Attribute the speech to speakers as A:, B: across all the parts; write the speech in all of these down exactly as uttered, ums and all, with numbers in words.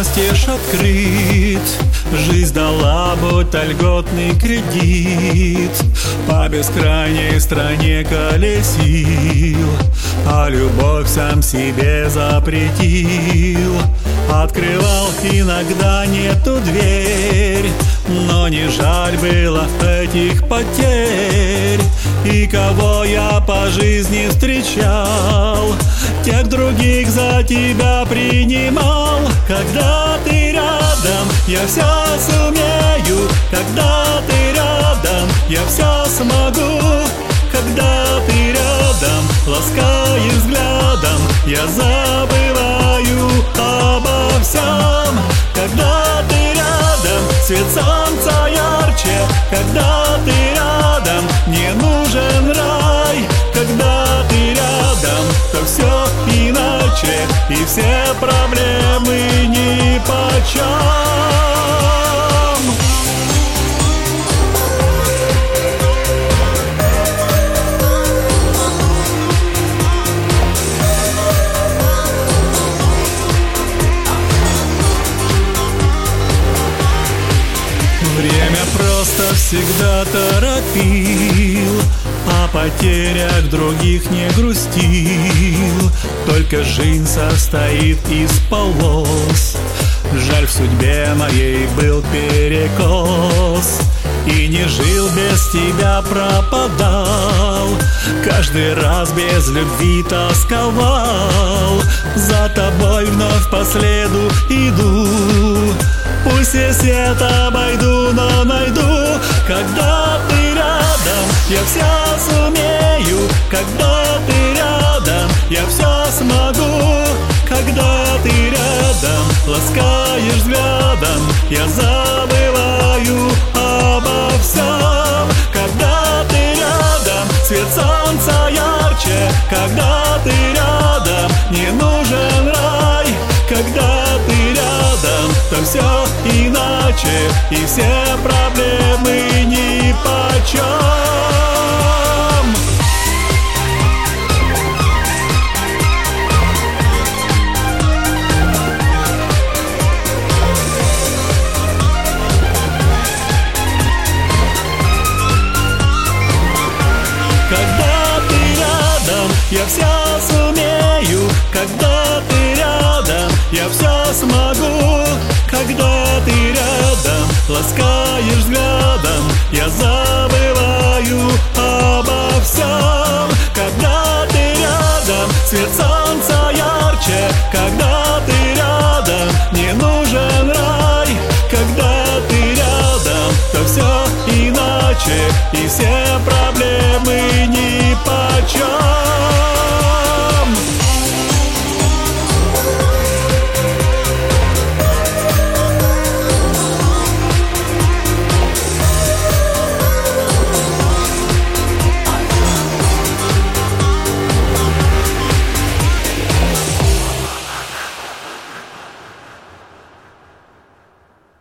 A: настежь открыт. Жизнь дала будто льготный кредит, по бескрайней стране колесил, а любовь сам себе запретил. Открывал иногда не ту дверь, но не жаль было этих потерь. И кого я по жизни встречал, тех других за тебя принимал. Когда ты рядом, я все сумею. Когда ты рядом, я все смогу. Когда ты рядом, ласкаешь взглядом, я забываю обо всем. Когда ты рядом, свет солнца ярче. Когда ты рядом, мне нужен рай. Когда ты рядом, то все иначе, и все проблемы нипочем. Время просто всегда торопил, о потерях других не грустил. Только жизнь состоит из полос, жаль, в судьбе моей был перекос. И не жил, без тебя пропадал, каждый раз без любви тосковал. За тобой вновь по следу иду, пусть весь свет обойду, но найду. Когда ты рядом, я все сумею. Когда ты рядом, я все смогу. Когда ты рядом, ласкаешь взглядом, я забываю обо всем. Когда ты рядом, свет солнца ярче. Когда ты рядом, мне нужен рай. Когда ты рядом, то все иначе, и все проблемы нипочем. Когда ты рядом, я все сумею. Когда ты рядом, я все смогу. Когда ты рядом, ласкаешь взглядом, я забываю обо всем. Когда ты рядом, свет солнца ярче. Когда ты рядом, мне нужен рай. Когда ты рядом, то все иначе, и все проблемы нипочем.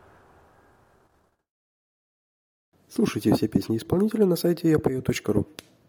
B: Слушайте все песни исполнителя на сайте я пою точка ру.